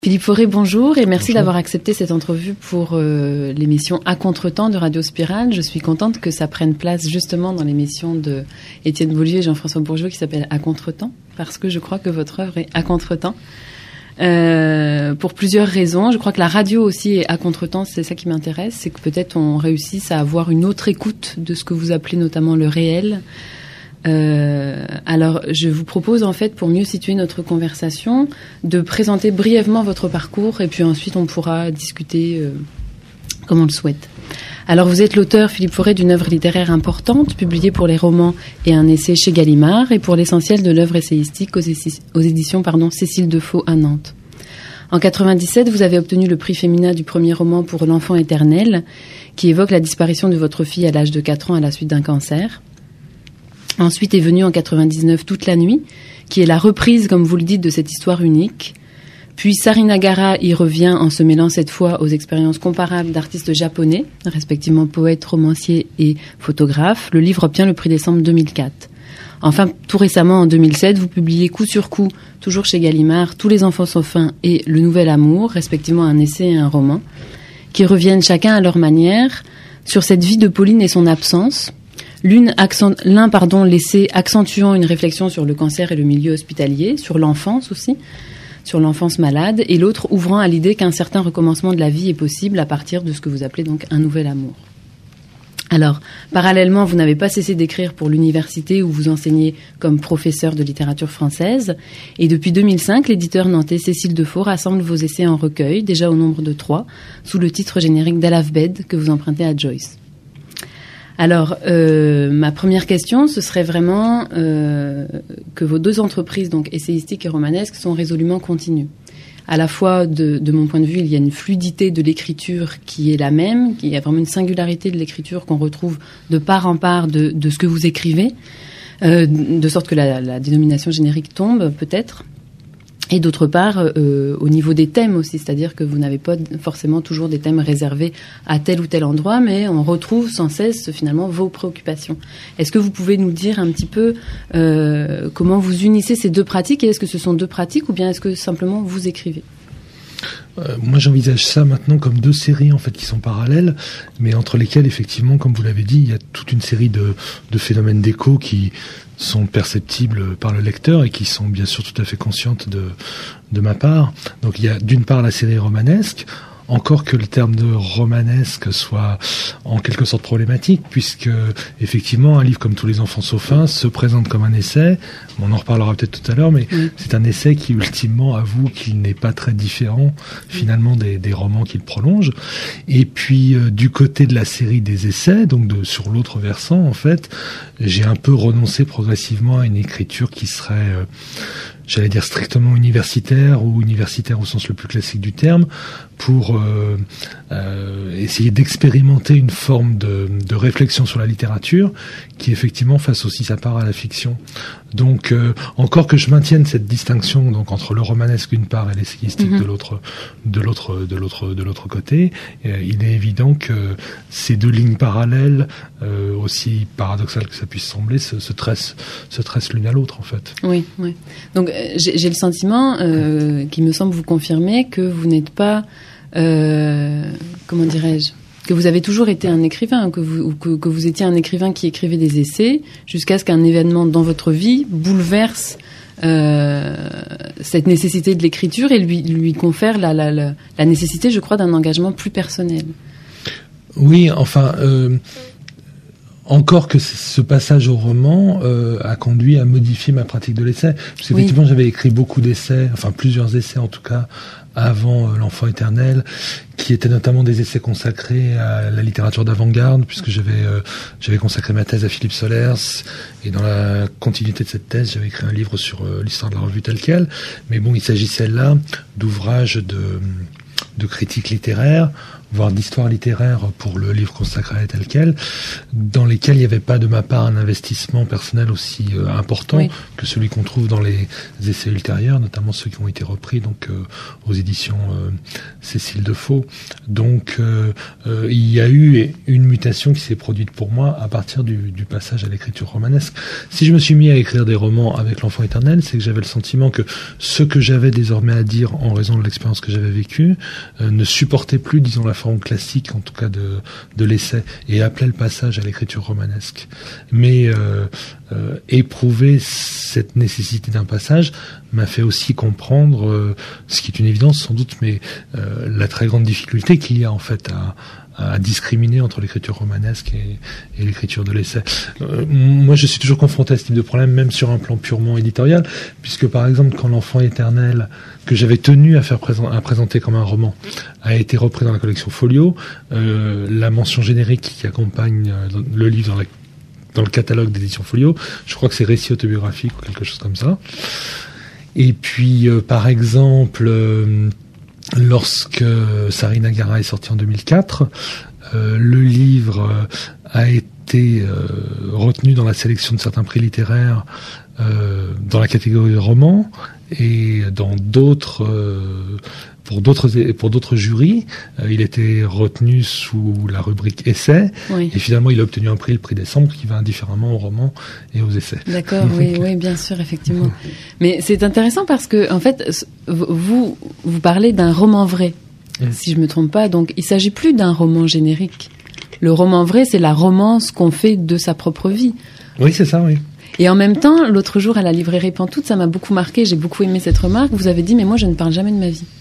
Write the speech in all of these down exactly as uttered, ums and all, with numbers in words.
Philippe Fauré, bonjour et merci bonjour. d'avoir accepté cette entrevue pour euh, l'émission À Contretemps de Radio Spirale. Je suis contente que ça prenne place justement dans l'émission de Étienne Beaulieu et Jean-François Bourgeois qui s'appelle À Contretemps, parce que je crois que votre œuvre est à contretemps. Euh, pour plusieurs raisons. Je crois que la radio aussi est à contretemps, c'est ça qui m'intéresse, c'est que peut-être on réussisse à avoir une autre écoute de ce que vous appelez notamment le réel. Euh, alors, je vous propose en fait, pour mieux situer notre conversation, de présenter brièvement votre parcours et puis ensuite on pourra discuter euh, comme on le souhaite. Alors, vous êtes l'auteur, Philippe Fauré, d'une œuvre littéraire importante, publiée pour les romans et un essai chez Gallimard, et pour l'essentiel de l'œuvre essayistique aux, éci- aux éditions pardon, Cécile Defaux à Nantes. En quatre-vingt-dix-sept, vous avez obtenu le prix Femina du premier roman pour L'Enfant éternel, qui évoque la disparition de votre fille à l'âge de quatre ans à la suite d'un cancer. Ensuite est venue en quatre-vingt-dix-neuf Toute la nuit, qui est la reprise, comme vous le dites, de cette histoire unique. Puis Sarinagara y revient en se mêlant cette fois aux expériences comparables d'artistes japonais, respectivement poètes, romanciers et photographes. Le livre obtient le prix Décembre deux mille quatre. Enfin, tout récemment, en deux mille sept, vous publiez coup sur coup, toujours chez Gallimard, Tous les enfants sauf un et Le Nouvel Amour, respectivement un essai et un roman, qui reviennent chacun à leur manière sur cette vie de Pauline et son absence. L'une accent, l'un, pardon, l'essai accentuant une réflexion sur le cancer et le milieu hospitalier, sur l'enfance aussi, sur l'enfance malade, et l'autre ouvrant à l'idée qu'un certain recommencement de la vie est possible à partir de ce que vous appelez donc un nouvel amour. Alors, parallèlement, vous n'avez pas cessé d'écrire pour l'université où vous enseignez comme professeur de littérature française, et depuis deux mille cinq, l'éditeur nantais Cécile Defaux rassemble vos essais en recueil, déjà au nombre de trois, sous le titre générique d'Al-Afbed que vous empruntez à Joyce. Alors, euh, ma première question, ce serait vraiment euh, que vos deux entreprises, donc essayistique et romanesque, sont résolument continues. À la fois, de, de mon point de vue, il y a une fluidité de l'écriture qui est la même, il y a vraiment une singularité de l'écriture qu'on retrouve de part en part de, de ce que vous écrivez, euh, de sorte que la, la dénomination générique tombe, peut-être. Et d'autre part, euh, au niveau des thèmes aussi, c'est-à-dire que vous n'avez pas forcément toujours des thèmes réservés à tel ou tel endroit, mais on retrouve sans cesse finalement vos préoccupations. Est-ce que vous pouvez nous dire un petit peu euh, comment vous unissez ces deux pratiques, et est-ce que ce sont deux pratiques ou bien est-ce que simplement vous écrivez ? Euh, moi, j'envisage ça maintenant comme deux séries en fait qui sont parallèles, mais entre lesquelles effectivement, comme vous l'avez dit, il y a toute une série de, de phénomènes d'écho qui sont perceptibles par le lecteur et qui sont bien sûr tout à fait conscientes de, de ma part. Donc il y a d'une part la série romanesque, encore que le terme de romanesque soit en quelque sorte problématique, puisque effectivement un livre comme Tous les enfants sauf un se présente comme un essai. On en reparlera peut-être tout à l'heure, mais oui. C'est un essai qui ultimement avoue qu'il n'est pas très différent finalement des, des romans qu'il prolonge. Et puis euh, du côté de la série des essais, donc de, sur l'autre versant en fait, j'ai un peu renoncé progressivement à une écriture qui serait euh, j'allais dire strictement universitaire ou universitaire au sens le plus classique du terme, pour euh, euh, essayer d'expérimenter une forme de, de réflexion sur la littérature qui effectivement fasse aussi sa part à la fiction. Donc euh, encore que je maintienne cette distinction donc entre le romanesque d'une part et l'essayistique mm-hmm. de l'autre, de l'autre, de l'autre, de l'autre côté, euh, il est évident que ces deux lignes parallèles, euh, aussi paradoxales que ça puisse sembler, se, se tressent, se tressent l'une à l'autre en fait. Oui, oui. Donc j'ai, j'ai le sentiment, euh, qui me semble vous confirmer, que vous n'êtes pas, euh, comment dirais-je, que vous avez toujours été un écrivain, que vous, que, que vous étiez un écrivain qui écrivait des essais, jusqu'à ce qu'un événement dans votre vie bouleverse euh, cette nécessité de l'écriture et lui, lui confère la, la, la, la nécessité, je crois, d'un engagement plus personnel. Oui, enfin... Euh Encore que ce passage au roman euh, a conduit à modifier ma pratique de l'essai. Parce qu'effectivement, oui. J'avais écrit beaucoup d'essais, enfin plusieurs essais en tout cas, avant euh, L'Enfant éternel, qui étaient notamment des essais consacrés à la littérature d'avant-garde, puisque j'avais euh, j'avais consacré ma thèse à Philippe Solers, et dans la continuité de cette thèse, j'avais écrit un livre sur euh, l'histoire de la revue telle quelle. Mais bon, il s'agissait là d'ouvrages de de critique littéraire, voire d'histoire littéraire pour le livre consacré tel quel, dans lesquels il n'y avait pas de ma part un investissement personnel aussi euh, important oui. que celui qu'on trouve dans les essais ultérieurs, notamment ceux qui ont été repris donc euh, aux éditions euh, Cécile Defaux. Donc euh, euh, il y a eu une mutation qui s'est produite pour moi à partir du, du passage à l'écriture romanesque. Si je me suis mis à écrire des romans avec l'enfant éternel, c'est que j'avais le sentiment que ce que j'avais désormais à dire en raison de l'expérience que j'avais vécue euh, ne supportait plus, disons, la forme classique, en tout cas de, de l'essai, et appelait le passage à l'écriture romanesque. Mais euh, euh, éprouver cette nécessité d'un passage m'a fait aussi comprendre, euh, ce qui est une évidence sans doute, mais euh, la très grande difficulté qu'il y a en fait à à discriminer entre l'écriture romanesque et, et l'écriture de l'essai. Euh, moi, je suis toujours confronté à ce type de problème, même sur un plan purement éditorial, puisque par exemple, quand l'enfant éternel, que j'avais tenu à faire présent, à présenter comme un roman, a été repris dans la collection Folio, euh, la mention générique qui accompagne euh, le livre dans, la, dans le catalogue d'édition Folio, je crois que c'est récit autobiographique ou quelque chose comme ça. Et puis, euh, par exemple, euh, lorsque Sarinagara est sorti en deux mille quatre, euh, le livre a été euh, retenu dans la sélection de certains prix littéraires euh, dans la catégorie roman, et dans d'autres euh, pour d'autres pour d'autres jurys, euh, il était retenu sous la rubrique essai, oui. Et finalement il a obtenu un prix, le prix Décembre, qui va indifféremment aux romans et aux essais. D'accord, oui, oui, bien sûr, effectivement. Mais c'est intéressant parce que en fait, vous vous parlez d'un roman vrai, mmh. si je me trompe pas. Donc il s'agit plus d'un roman générique. Le roman vrai, c'est la romance qu'on fait de sa propre vie. Oui, c'est ça, oui. Et en même temps, l'autre jour à la librairie Pantoute, ça m'a beaucoup marqué, j'ai beaucoup aimé cette remarque. Vous avez dit, mais moi je ne parle jamais de ma vie.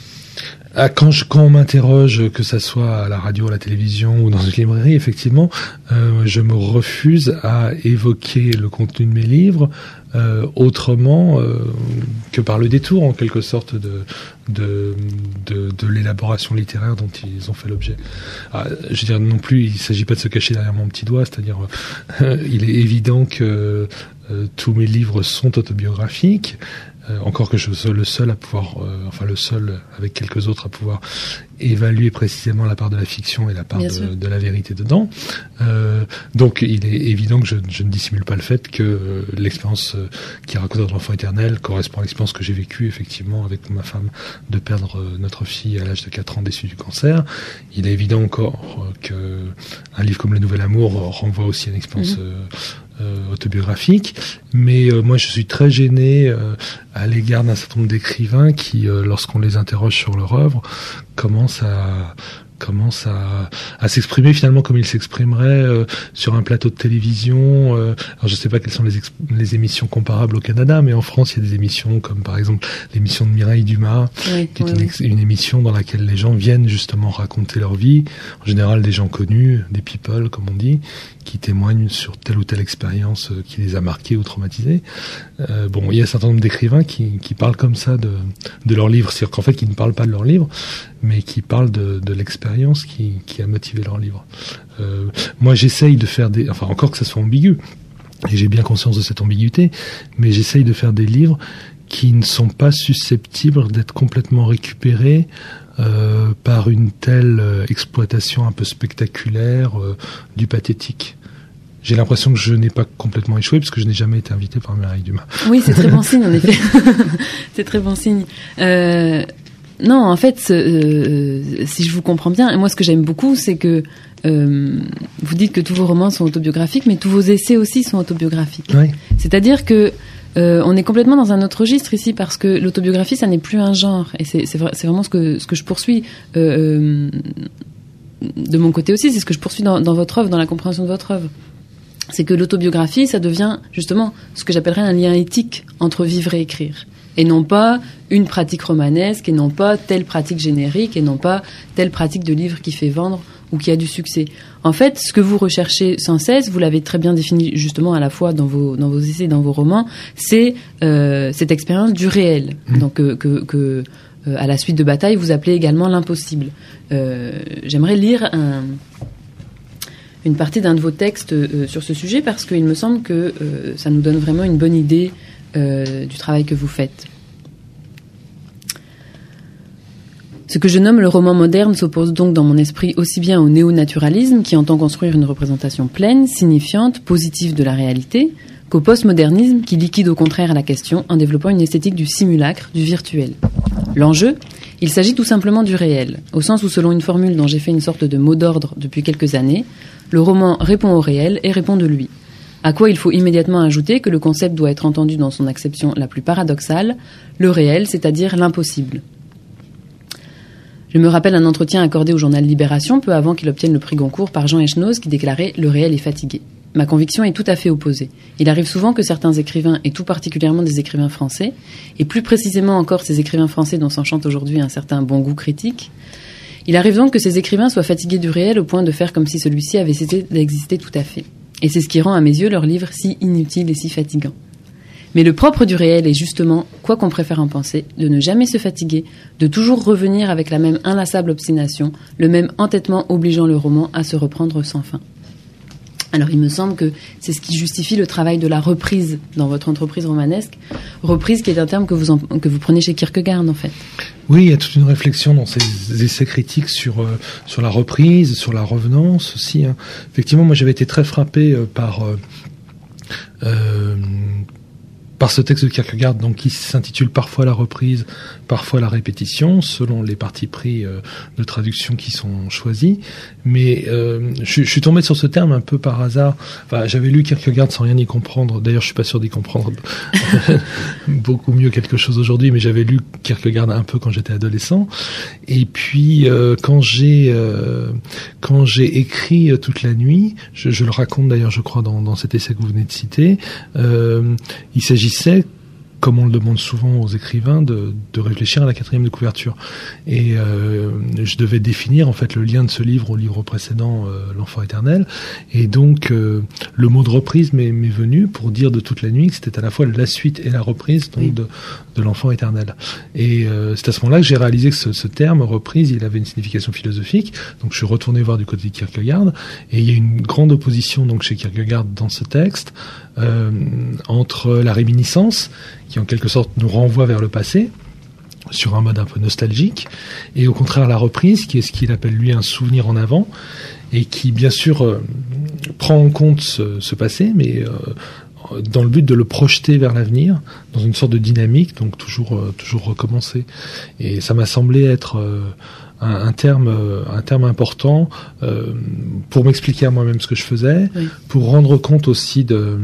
Ah, quand, je, quand on m'interroge, que ça soit à la radio, à la télévision ou dans une librairie, effectivement, euh, je me refuse à évoquer le contenu de mes livres euh, autrement euh, que par le détour, en quelque sorte, de, de, de, de l'élaboration littéraire dont ils ont fait l'objet. Ah, je veux dire, non plus, il ne s'agit pas de se cacher derrière mon petit doigt, c'est-à-dire, euh, il est évident que euh, tous mes livres sont autobiographiques. Euh, encore que je sois le seul à pouvoir, euh, enfin le seul avec quelques autres à pouvoir évaluer précisément la part de la fiction et la part de, de la vérité dedans. Euh, donc il est évident que je, je ne dissimule pas le fait que euh, l'expérience euh, qui est racontée dans l'enfant éternel correspond à l'expérience que j'ai vécue effectivement avec ma femme, de perdre euh, notre fille à l'âge de quatre ans déçue du cancer. Il est évident encore euh, que un livre comme Le Nouvel Amour euh, renvoie aussi à une expérience mmh. euh, Euh, autobiographique, mais euh, moi je suis très gêné euh, à l'égard d'un certain nombre d'écrivains qui, euh, lorsqu'on les interroge sur leur œuvre, commencent à commence à, à s'exprimer finalement comme il s'exprimerait euh, sur un plateau de télévision. Euh, alors je ne sais pas quelles sont les, les émissions comparables au Canada, mais en France il y a des émissions comme par exemple l'émission de Mireille Dumas, oui, qui est oui, une, oui. une émission dans laquelle les gens viennent justement raconter leur vie, en général des gens connus, des people comme on dit, qui témoignent sur telle ou telle expérience euh, qui les a marqués ou traumatisés. Euh, bon, il y a un certain nombre d'écrivains qui, qui parlent comme ça de, de leur livre, c'est-à-dire qu'en fait qui ne parlent pas de leur livre, mais qui parlent de, de l'expérience qui, qui a motivé leur livre. Euh, moi, j'essaye de faire des... Enfin, encore que ça soit ambigu, et j'ai bien conscience de cette ambiguïté, mais j'essaye de faire des livres qui ne sont pas susceptibles d'être complètement récupérés euh, par une telle euh, exploitation un peu spectaculaire euh, du pathétique. J'ai l'impression que je n'ai pas complètement échoué, parce que je n'ai jamais été invité par Mireille Dumas. Oui, c'est très bon signe, en effet. C'est très bon signe. Euh... Non, en fait, euh, si je vous comprends bien, moi ce que j'aime beaucoup, c'est que euh, vous dites que tous vos romans sont autobiographiques, mais tous vos essais aussi sont autobiographiques. Oui. C'est-à-dire que euh, on est complètement dans un autre registre ici, parce que l'autobiographie, ça n'est plus un genre, et c'est, c'est, c'est vraiment ce que ce que je poursuis euh, de mon côté aussi, c'est ce que je poursuis dans, dans votre œuvre, dans la compréhension de votre œuvre. C'est que l'autobiographie, ça devient justement ce que j'appellerais un lien éthique entre vivre et écrire. Et non pas une pratique romanesque, et non pas telle pratique générique, et non pas telle pratique de livre qui fait vendre ou qui a du succès. En fait, ce que vous recherchez sans cesse, vous l'avez très bien défini justement à la fois dans vos, dans vos essais, dans vos romans, c'est euh, cette expérience du réel. Mmh. Donc euh, que, que euh, à la suite de Bataille, vous appelez également l'impossible. Euh, j'aimerais lire un... une partie d'un de vos textes euh, sur ce sujet, parce qu'il me semble que euh, ça nous donne vraiment une bonne idée Euh, du travail que vous faites. Ce que je nomme le roman moderne s'oppose donc dans mon esprit aussi bien au néo-naturalisme, qui entend construire une représentation pleine, signifiante, positive de la réalité, qu'au postmodernisme, qui liquide au contraire la question en développant une esthétique du simulacre, du virtuel. L'enjeu, il s'agit tout simplement du réel, au sens où, selon une formule dont j'ai fait une sorte de mot d'ordre depuis quelques années, le roman répond au réel et répond de lui. À quoi il faut immédiatement ajouter que le concept doit être entendu dans son acception la plus paradoxale, le réel, c'est-à-dire l'impossible. Je me rappelle un entretien accordé au journal Libération peu avant qu'il obtienne le prix Goncourt par Jean Echenoz qui déclarait « Le réel est fatigué ». Ma conviction est tout à fait opposée. Il arrive souvent que certains écrivains, et tout particulièrement des écrivains français, et plus précisément encore ces écrivains français dont s'enchante aujourd'hui un certain bon goût critique, il arrive donc que ces écrivains soient fatigués du réel au point de faire comme si celui-ci avait cessé d'exister tout à fait. Et c'est ce qui rend à mes yeux leurs livres si inutiles et si fatigants. Mais le propre du réel est justement, quoi qu'on préfère en penser, de ne jamais se fatiguer, de toujours revenir avec la même inlassable obstination, le même entêtement obligeant le roman à se reprendre sans fin. Alors il me semble que c'est ce qui justifie le travail de la reprise dans votre entreprise romanesque, reprise qui est un terme que vous, en, que vous prenez chez Kierkegaard en fait. Oui, il y a toute une réflexion dans ces essais critiques sur, euh, sur la reprise, sur la revenance aussi. Hein. Effectivement, moi j'avais été très frappé euh, par... Euh, euh, par ce texte de Kierkegaard, donc qui s'intitule parfois la reprise, parfois la répétition, selon les partis pris euh, de traduction qui sont choisis. Mais euh, je, je suis tombé sur ce terme un peu par hasard. Enfin, j'avais lu Kierkegaard sans rien y comprendre. D'ailleurs, je suis pas sûr d'y comprendre beaucoup mieux quelque chose aujourd'hui, mais j'avais lu Kierkegaard un peu quand j'étais adolescent. Et puis, euh, quand j'ai euh, quand j'ai écrit euh, toute la nuit, je, je le raconte d'ailleurs, je crois, dans, dans cet essai que vous venez de citer. Euh, il s'agissait, comme on le demande souvent aux écrivains, de, de réfléchir à la quatrième de couverture. Et euh, je devais définir en fait le lien de ce livre au livre précédent, euh, L'Enfant éternel. Et donc euh, le mot de reprise m'est, m'est venu pour dire de toute la nuit que c'était à la fois la suite et la reprise donc oui. de, de L'Enfant éternel. Et euh, c'est à ce moment-là que j'ai réalisé que ce, ce terme reprise, il avait une signification philosophique. Donc je suis retourné voir du côté de Kierkegaard. Et il y a une grande opposition donc chez Kierkegaard dans ce texte euh, entre la réminiscence, qui en quelque sorte nous renvoie vers le passé, sur un mode un peu nostalgique, et au contraire la reprise, qui est ce qu'il appelle lui un souvenir en avant, et qui bien sûr euh, prend en compte ce, ce passé, mais euh, dans le but de le projeter vers l'avenir, dans une sorte de dynamique, donc toujours, euh, toujours recommencer. Et ça m'a semblé être euh, un, un, terme, euh, un terme important euh, pour m'expliquer à moi-même ce que je faisais, oui. pour rendre compte aussi de...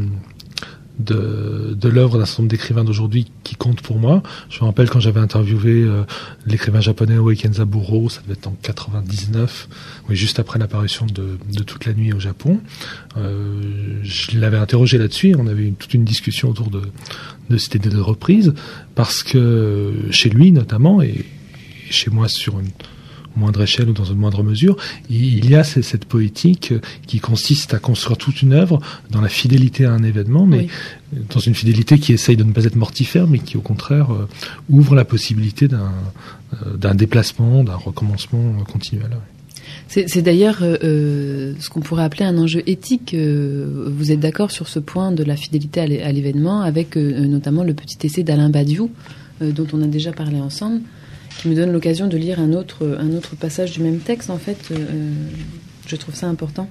de, de l'œuvre d'un certain nombre d'écrivains d'aujourd'hui qui comptent pour moi. Je me rappelle quand j'avais interviewé euh, l'écrivain japonais Oe Kenzaburo, ça devait être en quatre-vingt-dix-neuf, oui, juste après l'apparition de, de Toute la nuit au Japon. Euh, je l'avais interrogé là-dessus, on avait eu toute une discussion autour de, de cette idée de reprise, parce que chez lui notamment, et, et chez moi sur une moindre échelle ou dans une moindre mesure, il y a cette poétique qui consiste à construire toute une œuvre dans la fidélité à un événement, mais oui. dans une fidélité qui essaye de ne pas être mortifère, mais qui au contraire euh, ouvre la possibilité d'un, euh, d'un déplacement, d'un recommencement continuel. C'est, c'est d'ailleurs euh, ce qu'on pourrait appeler un enjeu éthique. Euh, vous êtes d'accord sur ce point de la fidélité à l'événement, avec euh, notamment le petit essai d'Alain Badiou, euh, dont on a déjà parlé ensemble, qui me donne l'occasion de lire un autre, un autre passage du même texte, en fait. Euh, je trouve ça important.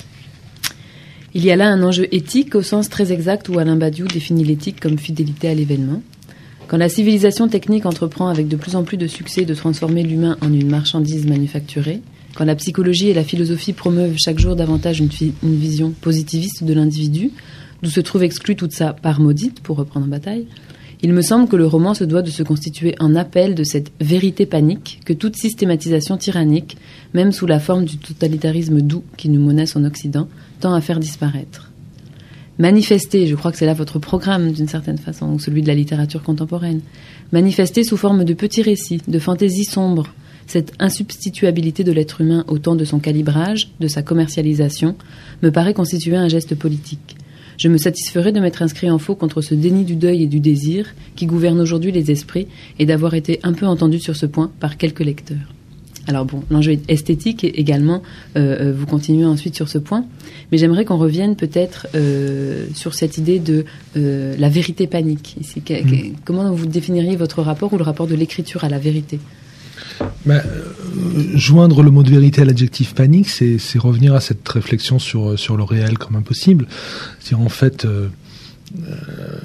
Il y a là un enjeu éthique au sens très exact où Alain Badiou définit l'éthique comme fidélité à l'événement. Quand la civilisation technique entreprend avec de plus en plus de succès de transformer l'humain en une marchandise manufacturée, quand la psychologie et la philosophie promeuvent chaque jour davantage une, fi- une vision positiviste de l'individu, d'où se trouve exclue toute sa part maudite, pour reprendre Bataille, il me semble que le roman se doit de se constituer en appel de cette vérité panique que toute systématisation tyrannique, même sous la forme du totalitarisme doux qui nous menace en Occident, tend à faire disparaître. Manifester, je crois que c'est là votre programme d'une certaine façon, ou celui de la littérature contemporaine, manifester sous forme de petits récits, de fantaisies sombres, cette insubstituabilité de l'être humain au temps de son calibrage, de sa commercialisation, me paraît constituer un geste politique. Je me satisferais de m'être inscrit en faux contre ce déni du deuil et du désir qui gouverne aujourd'hui les esprits et d'avoir été un peu entendu sur ce point par quelques lecteurs. Alors bon, l'enjeu est esthétique et également, euh, vous continuez ensuite sur ce point, mais j'aimerais qu'on revienne peut-être euh, sur cette idée de euh, la vérité panique. Ici, que, que, comment vous définiriez votre rapport ou le rapport de l'écriture à la vérité ? Ben, euh, joindre le mot de vérité à l'adjectif panique, c'est, c'est revenir à cette réflexion sur, sur le réel comme impossible. C'est-à-dire, en fait, euh, euh,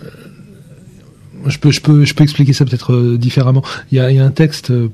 je peux, je peux, je peux expliquer ça peut-être euh, différemment. Il y a, il y a un texte de,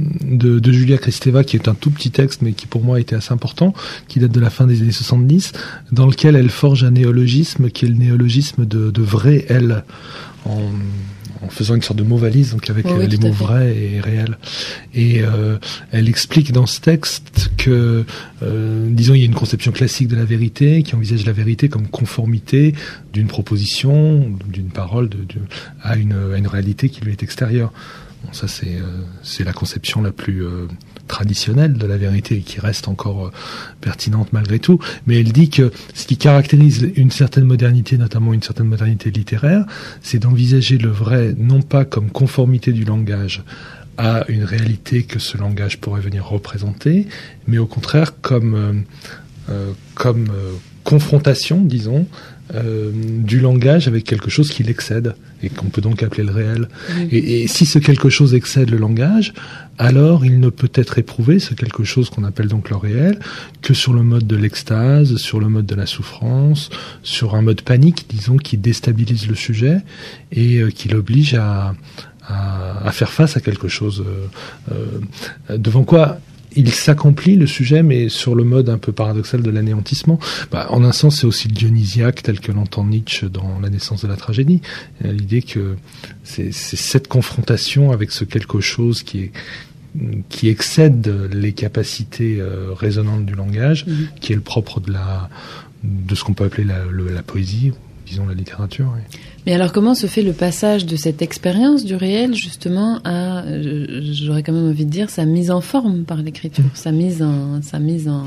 de Julia Kristeva qui est un tout petit texte, mais qui pour moi était assez important, qui date de la fin des années soixante-dix, dans lequel elle forge un néologisme qui est le néologisme de, de vrai elle, en, en faisant une sorte de mot valise, donc avec oui, euh, les mots vrais et réels. Et euh, elle explique dans ce texte que, euh, disons, il y a une conception classique de la vérité qui envisage la vérité comme conformité d'une proposition, d'une parole, de, de, à, une, à une réalité qui lui est extérieure. Bon, ça, c'est, euh, c'est la conception la plus euh, traditionnelle de la vérité et qui reste encore euh, pertinente malgré tout. Mais elle dit que ce qui caractérise une certaine modernité, notamment une certaine modernité littéraire, c'est d'envisager le vrai non pas comme conformité du langage à une réalité que ce langage pourrait venir représenter, mais au contraire comme, euh, euh, comme euh, confrontation, disons, Euh, du langage avec quelque chose qui l'excède et qu'on peut donc appeler le réel. Mmh. Et, et si ce quelque chose excède le langage, alors il ne peut être éprouvé, ce quelque chose qu'on appelle donc le réel, que sur le mode de l'extase, sur le mode de la souffrance, sur un mode panique, disons, qui déstabilise le sujet et euh, qui l'oblige à, à, à faire face à quelque chose euh, euh, devant quoi il s'accomplit, le sujet, mais sur le mode un peu paradoxal de l'anéantissement. Bah, en un sens, c'est aussi le dionysiaque tel que l'entend Nietzsche dans La naissance de la tragédie. L'idée que c'est, c'est cette confrontation avec ce quelque chose qui est qui excède les capacités euh, résonantes du langage, mmh. qui est le propre de la de ce qu'on peut appeler la, le, la poésie, disons la littérature. Oui. Mais alors, comment se fait le passage de cette expérience du réel, justement, à, j'aurais quand même envie de dire, sa mise en forme par l'écriture, mmh. sa mise en, sa mise en,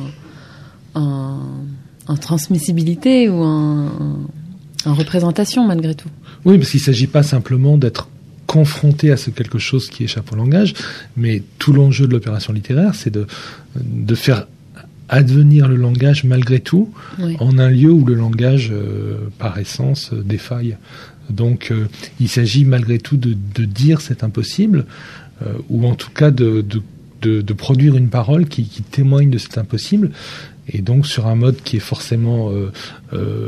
en, en transmissibilité ou en, en représentation, malgré tout? Oui, parce qu'il ne s'agit pas simplement d'être confronté à ce quelque chose qui échappe au langage, mais tout l'enjeu de l'opération littéraire, c'est de, de faire advenir le langage malgré tout, oui. en un lieu où le langage, euh, par essence, euh, défaille. Donc, euh, il s'agit malgré tout de, de dire c'est impossible, euh, ou en tout cas de, de, de, de produire une parole qui, qui témoigne de cet impossible, et donc sur un mode qui est forcément euh, euh,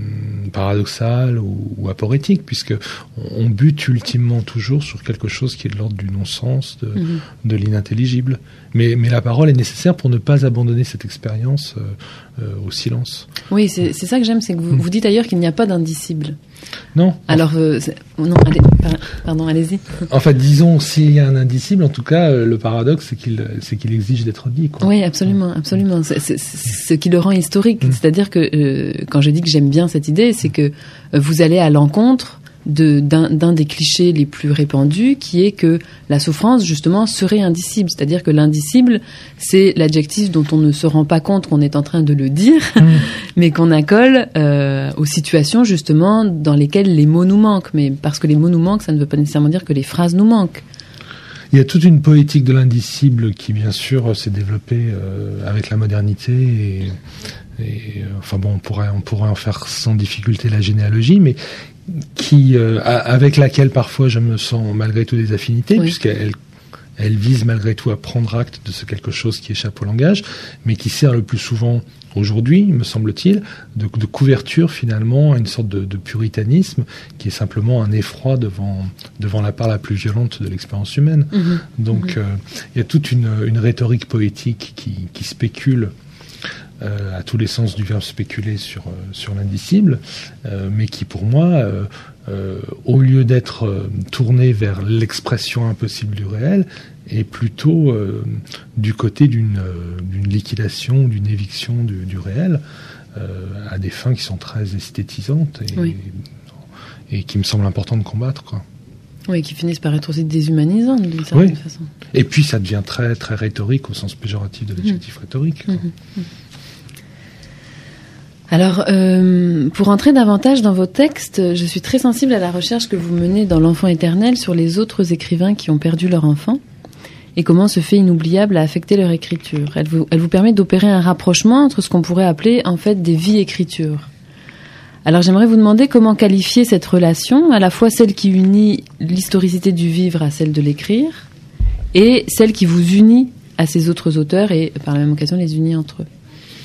paradoxal ou, ou aporétique, puisque on, on bute ultimement toujours sur quelque chose qui est de l'ordre du non-sens, de, mmh. de l'inintelligible. Mais, mais la parole est nécessaire pour ne pas abandonner cette expérience euh, euh, au silence. Oui, c'est, c'est ça que j'aime, c'est que vous, mmh. vous dites d'ailleurs qu'il n'y a pas d'indicible. Non. Alors, euh, non, allez, pardon, allez-y. En fait, disons, s'il y a un indicible, en tout cas, euh, le paradoxe, c'est qu'il, c'est qu'il exige d'être dit, quoi. Oui, absolument, absolument. C'est, c'est, c'est ce qui le rend historique. Mmh. C'est-à-dire que, euh, quand je dis que j'aime bien cette idée, c'est que euh, vous allez à l'encontre de, d'un, d'un des clichés les plus répandus, qui est que la souffrance, justement, serait indicible. C'est-à-dire que l'indicible, c'est l'adjectif dont on ne se rend pas compte qu'on est en train de le dire, mmh. mais qu'on accole euh, aux situations, justement, dans lesquelles les mots nous manquent. Mais parce que les mots nous manquent, ça ne veut pas nécessairement dire que les phrases nous manquent. Il y a toute une poétique de l'indicible qui, bien sûr, s'est développée euh, avec la modernité et, et enfin bon, on pourrait, on pourrait en faire sans difficulté la généalogie, mais qui, euh, avec laquelle parfois je me sens malgré tout des affinités, oui. puisqu'elle elle vise malgré tout à prendre acte de ce quelque chose qui échappe au langage, mais qui sert le plus souvent aujourd'hui, me semble-t-il, de, de couverture finalement à une sorte de, de puritanisme qui est simplement un effroi devant, devant la part la plus violente de l'expérience humaine. Mmh. Donc mmh. Euh, il y a toute une, une rhétorique poétique qui, qui spécule Euh, à tous les sens du verbe spéculer sur, euh, sur l'indicible, euh, mais qui pour moi, euh, euh, au lieu d'être euh, tourné vers l'expression impossible du réel, est plutôt euh, du côté d'une, euh, d'une liquidation, d'une éviction du, du réel, euh, à des fins qui sont très esthétisantes et, oui. et, et qui me semblent important de combattre, quoi. Oui, qui finissent par être aussi déshumanisantes d'une certaine oui. façon. Et puis ça devient très, très rhétorique au sens péjoratif de l'adjectif mmh. rhétorique. Mmh. Mmh. Alors, euh, pour entrer davantage dans vos textes, je suis très sensible à la recherche que vous menez dans L'Enfant éternel sur les autres écrivains qui ont perdu leur enfant et comment ce fait inoubliable a affecté leur écriture. Elle vous, elle vous permet d'opérer un rapprochement entre ce qu'on pourrait appeler en fait des vies-écritures. Alors j'aimerais vous demander comment qualifier cette relation, à la fois celle qui unit l'historicité du vivre à celle de l'écrire, et celle qui vous unit à ces autres auteurs et par la même occasion les unit entre eux.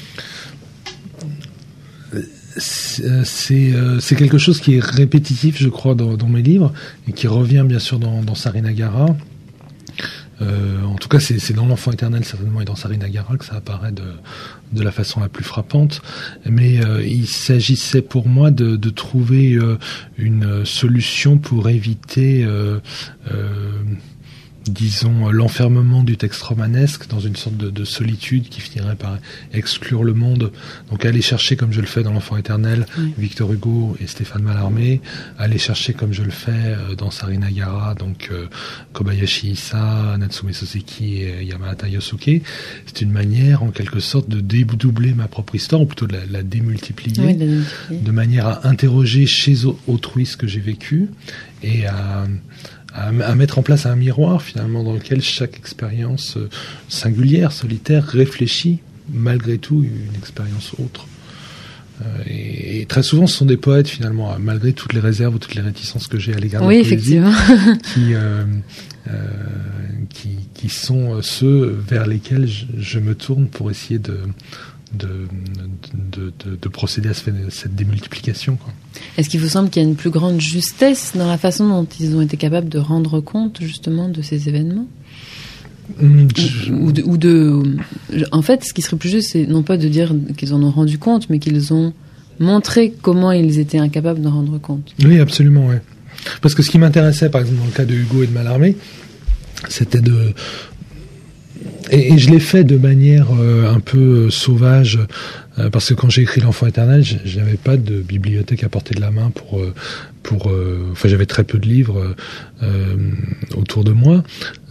C'est, c'est, euh, c'est quelque chose qui est répétitif, je crois, dans, dans mes livres, et qui revient bien sûr dans, dans Sarinagara. Euh, en tout cas, c'est, c'est dans L'Enfant éternel, certainement, et dans Sarinagara que ça apparaît de, de la façon la plus frappante. Mais euh, il s'agissait pour moi de, de trouver euh, une solution pour éviter... Euh, euh, disons, l'enfermement du texte romanesque dans une sorte de, de solitude qui finirait par exclure le monde. Donc aller chercher, comme je le fais dans L'Enfant éternel, oui. Victor Hugo et Stéphane Mallarmé, aller chercher, comme je le fais dans Sarinagara, donc euh, Kobayashi Issa, Natsume Soseki et Yamahata Yosuke, c'est une manière, en quelque sorte, de dédoubler ma propre histoire, ou plutôt de la, la démultiplier, oui, de, la de manière à interroger chez autrui ce que j'ai vécu, et à... À, à mettre en place un miroir finalement dans lequel chaque expérience euh, singulière, solitaire, réfléchit malgré tout une expérience autre. Euh, et, et très souvent ce sont des poètes finalement, malgré toutes les réserves ou toutes les réticences que j'ai à l'égard oui, de la poésie, effectivement. qui, euh, euh, qui, qui sont ceux vers lesquels je, je me tourne pour essayer de De, de, de, de procéder à cette démultiplication, quoi. Est-ce qu'il vous semble qu'il y a une plus grande justesse dans la façon dont ils ont été capables de rendre compte justement de ces événements ? Mmh, je... ou, ou, de, ou de, en fait, ce qui serait plus juste, c'est non pas de dire qu'ils en ont rendu compte, mais qu'ils ont montré comment ils étaient incapables d'en rendre compte. Oui, absolument, ouais. Parce que ce qui m'intéressait, par exemple, dans le cas de Hugo et de Mallarmé, c'était de... Et, et je l'ai fait de manière euh, un peu euh, sauvage, euh, parce que quand j'ai écrit L'Enfant éternel, je, je n'avais pas de bibliothèque à portée de la main pour, euh, pour, euh, enfin j'avais très peu de livres euh, autour de moi,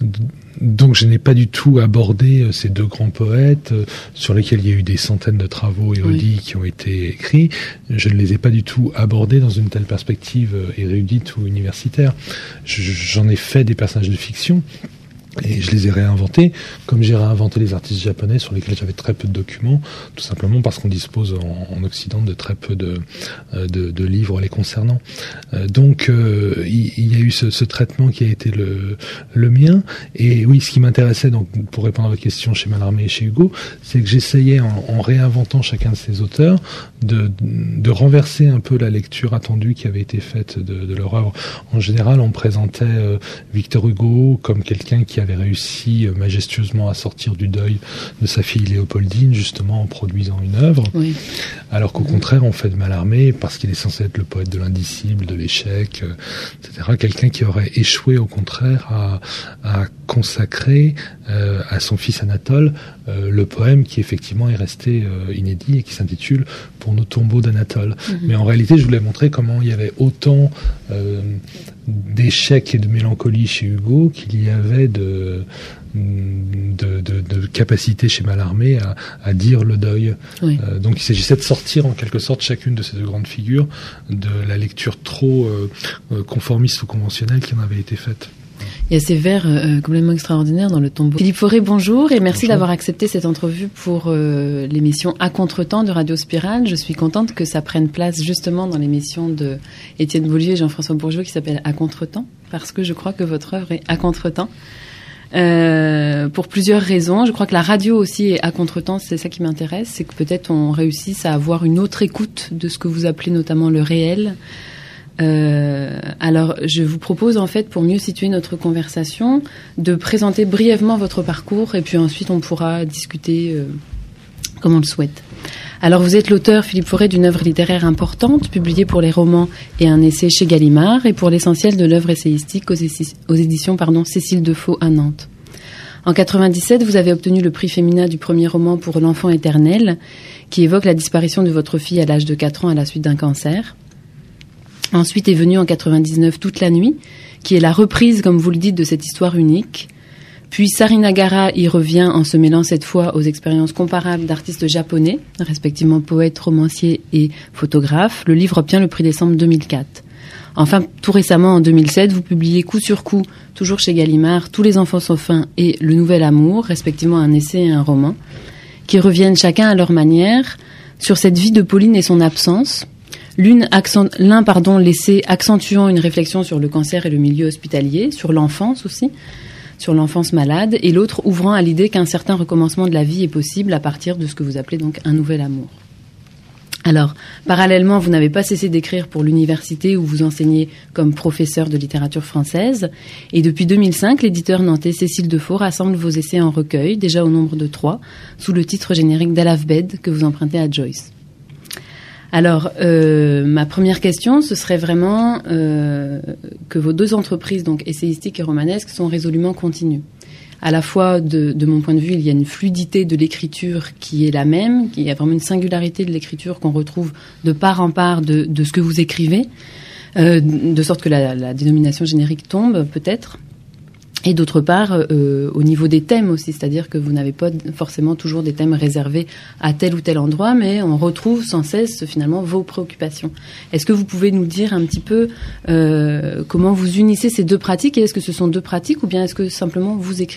donc je n'ai pas du tout abordé euh, ces deux grands poètes euh, sur lesquels il y a eu des centaines de travaux érudits oui. qui ont été écrits. Je ne les ai pas du tout abordés dans une telle perspective euh, érudite ou universitaire. Je, j'en ai fait des personnages de fiction. Et je les ai réinventés, comme j'ai réinventé les artistes japonais sur lesquels j'avais très peu de documents, tout simplement parce qu'on dispose en, en Occident de très peu de, de, de livres les concernant. Euh, donc euh, il, il y a eu ce, ce traitement qui a été le, le mien. Et oui, ce qui m'intéressait, donc pour répondre à votre question chez Mallarmé et chez Hugo, c'est que j'essayais, en, en réinventant chacun de ces auteurs, de, de renverser un peu la lecture attendue qui avait été faite de, de leur œuvre. En général, on présentait euh, Victor Hugo comme quelqu'un qui avait réussi euh, majestueusement à sortir du deuil de sa fille Léopoldine, justement en produisant une œuvre, oui. alors qu'au mmh. contraire on fait de Mallarmé, parce qu'il est censé être le poète de l'indicible, de l'échec, euh, et cetera, quelqu'un qui aurait échoué au contraire à, à consacrer euh, à son fils Anatole euh, le poème qui effectivement est resté euh, inédit et qui s'intitule « Pour nos tombeaux d'Anatole mmh. ». Mais en réalité je voulais montrer comment il y avait autant euh, d'échecs et de mélancolie chez Hugo qu'il y avait de, de, de, de capacité chez Mallarmé à, à dire le deuil. Oui. Euh, donc il s'agissait de sortir en quelque sorte chacune de ces deux grandes figures de la lecture trop euh, conformiste ou conventionnelle qui en avait été faite. Il y a ces vers euh, complètement extraordinaires dans le tombeau. Philippe Fauré, bonjour et merci bonjour. D'avoir accepté cette entrevue pour euh, l'émission À Contretemps de Radio Spirale. Je suis contente que ça prenne place justement dans l'émission de Étienne Boulier et Jean-François Bourgeois qui s'appelle À Contretemps, parce que je crois que votre œuvre est à contretemps. Euh, pour plusieurs raisons. Je crois que la radio aussi est à contretemps, c'est ça qui m'intéresse, c'est que peut-être on réussisse à avoir une autre écoute de ce que vous appelez notamment le réel. Euh, alors, je vous propose en fait, pour mieux situer notre conversation, de présenter brièvement votre parcours et puis ensuite on pourra discuter euh, comme on le souhaite. Alors, vous êtes l'auteur, Philippe Fauré, d'une œuvre littéraire importante, publiée pour les romans et un essai chez Gallimard, et pour l'essentiel de l'œuvre essayistique aux, essi- aux éditions pardon, Cécile Defaux à Nantes. En quatre-vingt-dix-sept, vous avez obtenu le prix Femina du premier roman pour L'Enfant éternel, qui évoque la disparition de votre fille à l'âge de quatre ans à la suite d'un cancer. Ensuite est venue en quatre-vingt-dix-neuf Toute la nuit, qui est la reprise, comme vous le dites, de cette histoire unique. Puis Sarinagara y revient en se mêlant cette fois aux expériences comparables d'artistes japonais, respectivement poètes, romanciers et photographes. Le livre obtient le prix décembre deux mille quatre. Enfin, tout récemment, en deux mille sept, vous publiez coup sur coup, toujours chez Gallimard, Tous les enfants sauf un et Le Nouvel Amour, respectivement un essai et un roman, qui reviennent chacun à leur manière sur cette vie de Pauline et son absence. L'une accent, l'un, pardon, l'essai accentuant une réflexion sur le cancer et le milieu hospitalier, sur l'enfance aussi, sur l'enfance malade, et l'autre ouvrant à l'idée qu'un certain recommencement de la vie est possible à partir de ce que vous appelez donc un nouvel amour. Alors, parallèlement, vous n'avez pas cessé d'écrire pour l'université où vous enseignez comme professeur de littérature française. Et depuis deux mille cinq, l'éditeur nantais Cécile Defaux rassemble vos essais en recueil, déjà au nombre de trois, sous le titre générique d'Al-Afbed que vous empruntez à Joyce. Alors, euh, ma première question, ce serait vraiment euh, que vos deux entreprises, donc essayistique et romanesque, sont résolument continues. À la fois, de, de mon point de vue, il y a une fluidité de l'écriture qui est la même, il y a vraiment une singularité de l'écriture qu'on retrouve de part en part de, de ce que vous écrivez, euh, de sorte que la, la dénomination générique tombe, peut-être. Et d'autre part, euh, au niveau des thèmes aussi, c'est-à-dire que vous n'avez pas forcément toujours des thèmes réservés à tel ou tel endroit, mais on retrouve sans cesse finalement vos préoccupations. Est-ce que vous pouvez nous dire un petit peu euh, comment vous unissez ces deux pratiques, et est-ce que ce sont deux pratiques ou bien est-ce que simplement vous écrivez